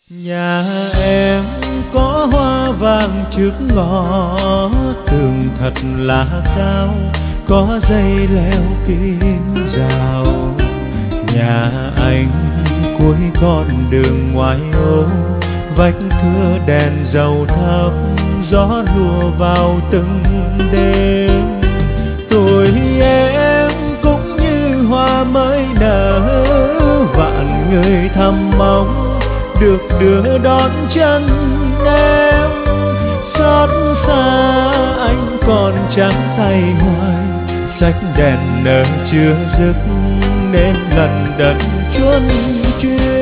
Nhà em có hoa vàng trước ngõ, tường thật là cao, có dây leo kín rào. Nhà anh cuối con đường ngoài ô, vách thưa đèn dầu thấp, gió lùa vào từng đêm. Tuổi em cũng như hoa mới nở, vạn người thầm mong được đưa đón chân em. Xót xa anh còn trắng tay hoài, sách đèn nở chưa dứt nên lần đận chuôn chuyên.